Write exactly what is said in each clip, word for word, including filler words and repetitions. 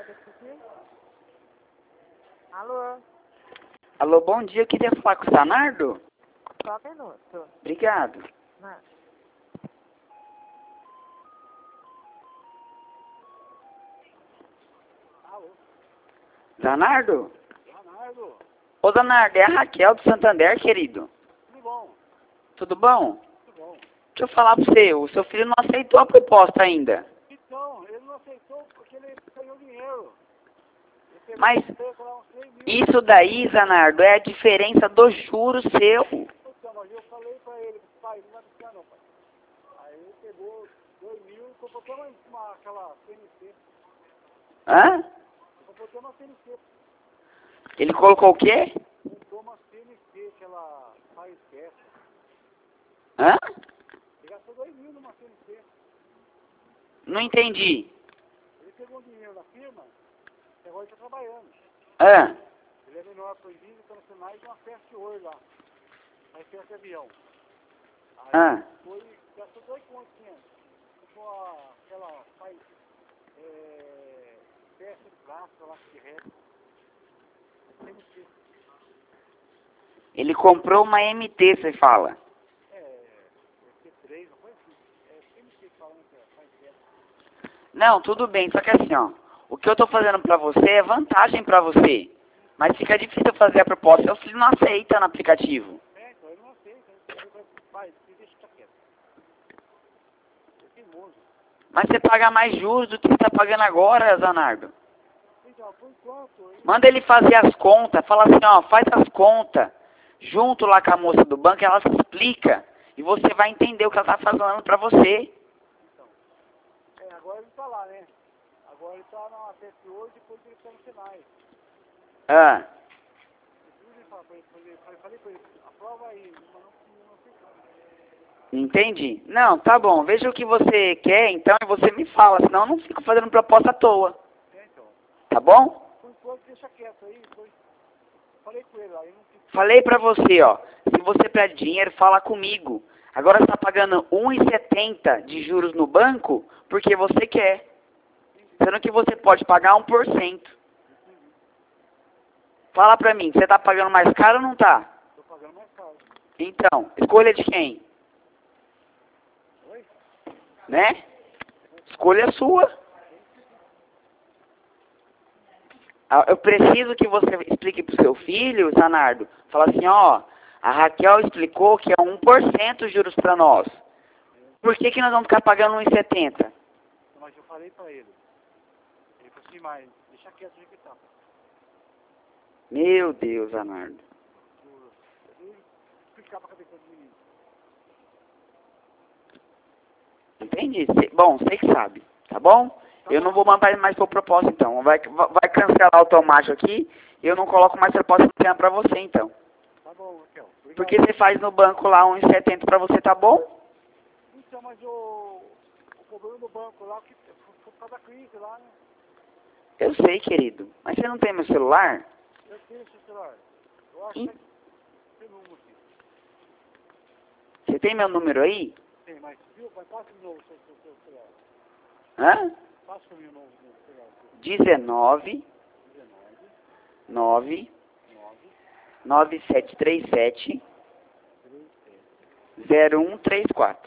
Alô? Alô, bom dia. Eu queria falar com o Zanardo. Só um minuto. Obrigado. Não. Zanardo? Leonardo, Ô, Zanardo, é a Raquel do Santander, querido. tudo bom? Tudo bom? Tudo bom. Deixa eu falar pra você. O seu filho não aceitou a proposta ainda. Então, ele não aceitou porque ele ganhou dinheiro. Ele pegou Mas um preço lá, uns três mil. isso daí, Zanardo, é a diferença do juro seu. Então, mas eu falei pra ele, pai, não vai buscar não, pai. Aí ele pegou dois mil e comprou até uma, uma, aquela C N C. Hã? Comprou até uma C N C. Ele colocou o quê? Comprou uma C N C que ela faz peça. Hã? Ele gastou dois mil numa C N C. Não entendi. Ele pegou um dinheiro na firma e agora ele está trabalhando. Hã? Ele é menor para envios internacionais de uma festa de ouro lá. Aí festa de avião. Aí Ah. foi, gastou dois pontos, né? Comprou a- aquela, faz, é, peça de plástico lá que resta. C N C. Ele comprou uma M T, você fala. É, C três, uma coisa assim. É C N C que fala, né, que é, faz peça. Não, tudo bem, só que assim, ó. O que eu tô fazendo pra você é vantagem pra você. Mas fica difícil eu fazer a proposta. Seu filho não aceita no aplicativo. É, então ele não aceita. Ele vai, vai, deixa quieto. É teimoso. Mas você paga mais juros do que você tá pagando agora, Zanardo. Então, por enquanto, ele Manda ele fazer as contas. Fala assim, ó, faz as contas. Junto lá com a moça do banco, ela se explica. E você vai entender o que ela tá falando pra você. É, agora ele tá lá, né? Agora ele tá na T S hoje, depois ele tá no Senai. Ah, Ele fala pra ele, falei, falei, falei pra ele, aprova aí, mas não, não aceitou. entendi. Não, tá bom. Veja o que você quer, então, e você me fala. Senão eu não fico fazendo proposta à toa. É, então. Tá bom? Por enquanto deixa quieto aí, depois falei com ele lá, ele não quis. Falei pra você, ó. Se você pede dinheiro, fala comigo. Agora você tá pagando um e setenta de juros no banco porque você quer. Sendo que você pode pagar um por cento. Fala pra mim, você tá pagando mais caro ou não tá? Tô pagando mais caro. Então, escolha de quem? Oi? Né? Escolha sua. Ah, eu preciso que você explique pro seu filho, Zanardo. Fala assim, ó, a Raquel explicou que é um por cento juros pra nós. Por que que nós vamos ficar pagando um e setenta? Mas eu falei pra ele. Ele falou assim, mas deixa quieto do jeito que tá. Meu Deus, Zanardo. Ele explicar pra cabeça do menino. Entendi. Cê- bom, você que sabe, tá bom? Eu não vou mandar mais por proposta, então. Vai, vai cancelar automático aqui e eu não coloco mais proposta no pra você, então. Tá bom, Raquel. Obrigado. Porque você faz no banco lá um e setenta pra você, tá bom? Então, mas o, o problema do banco lá, que foi por causa da crise lá, né? Eu sei, querido. Mas você não tem meu celular? Eu tenho esse celular. Eu acho Ih. que tem número aqui. Você tem meu número aí? Tem, mas viu? Mas passa de novo o seu, seu, seu celular. Hã? Passa pra mim o novo o celular. dezenove, dezenove, nove, nove, nove sete três sete, três, sete, zero um três quatro.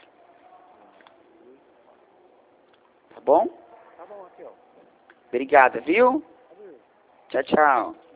Tá bom? Tá bom, Raquel. Obrigada, viu? Valeu. Tchau, tchau.